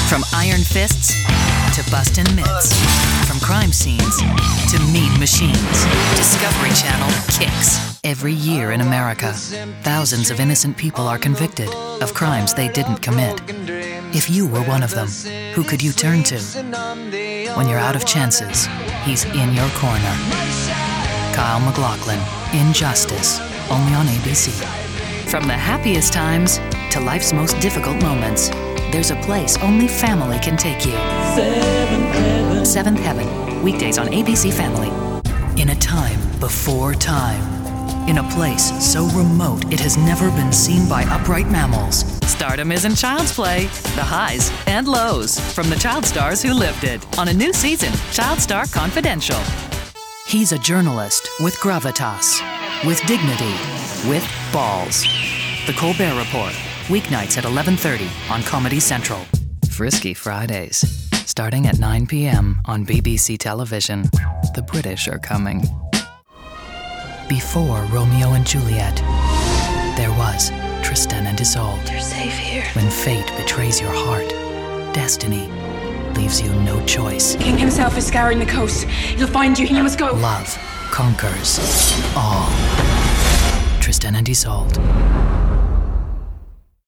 From iron fists to bustin' mitts. From crime scenes to mean machines. Discovery Channel kicks. Every year in America, thousands of innocent people are convicted of crimes they didn't commit. If you were one of them, who could you turn to? When you're out of chances, he's in your corner. Kyle MacLachlan, Injustice, only on ABC. From the happiest times to life's most difficult moments, there's a place only family can take you. Seventh Heaven, weekdays on ABC Family. In a time before time, in a place so remote it has never been seen by upright mammals. Stardom isn't child's play. The highs and lows from the child stars who lived it. On a new season, Child Star Confidential. He's a journalist with gravitas, with dignity, with balls. The Colbert Report, weeknights at 11:30 on Comedy Central. Frisky Fridays, starting at 9 p.m. on BBC Television. The British are coming. Before Romeo and Juliet, there was Tristan and Isolde. You're safe here. When fate betrays your heart, destiny leaves you no choice. King himself is scouring the coast. He'll find you and you must go. Love conquers all. Tristan and Isolde.